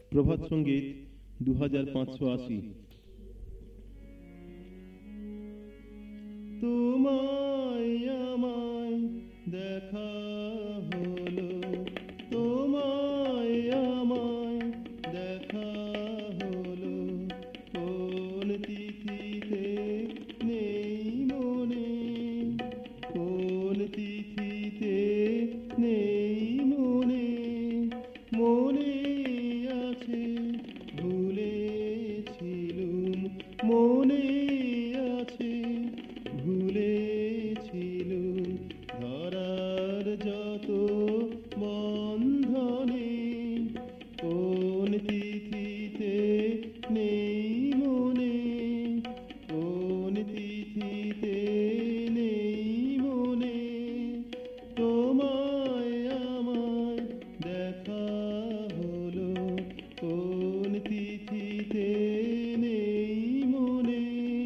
প্রভাত সঙ্গীত 2580। তোমায় আমায় দেখা হলো, তোমায় আমায় দেখা হলো, কোন তিথিতে নেই মনে, কোন তিথিতে নেই মনে, মনে আছে ভুলেছিলুম, মনে আছে ভুলেছিলুম, ধরার যত বন্ধনে, কোন তিথিতে নেই মনে, কোন তিথিতে নেই মনে, তোমায় আমায় দেখা হলো, কোন তিথিতে নেই মনে।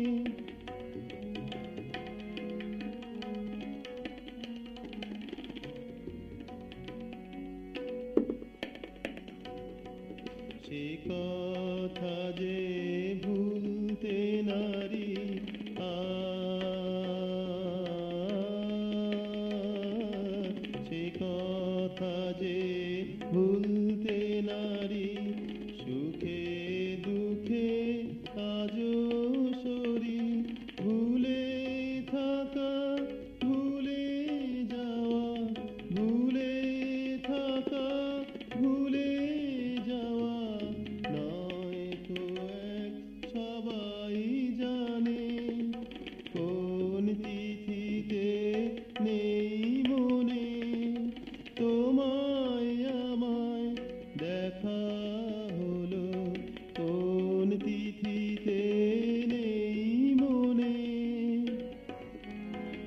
সে কথা যে ভুলতে নারী, সে কথা যে ভুলতে নারী, সুখে দুঃখে আজও সরি, ভুলে থাকা ভুলে যাওয়া, ভুলে থাকা ভুলে যাওয়া নয় তো এক সবাই জানে, কোন তিথিতে নেই মনে, তোমায় আমায় দেখা হলো, কোন তিথিতে নেই মনে।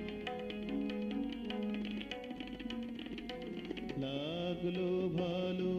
লাগলো ভালো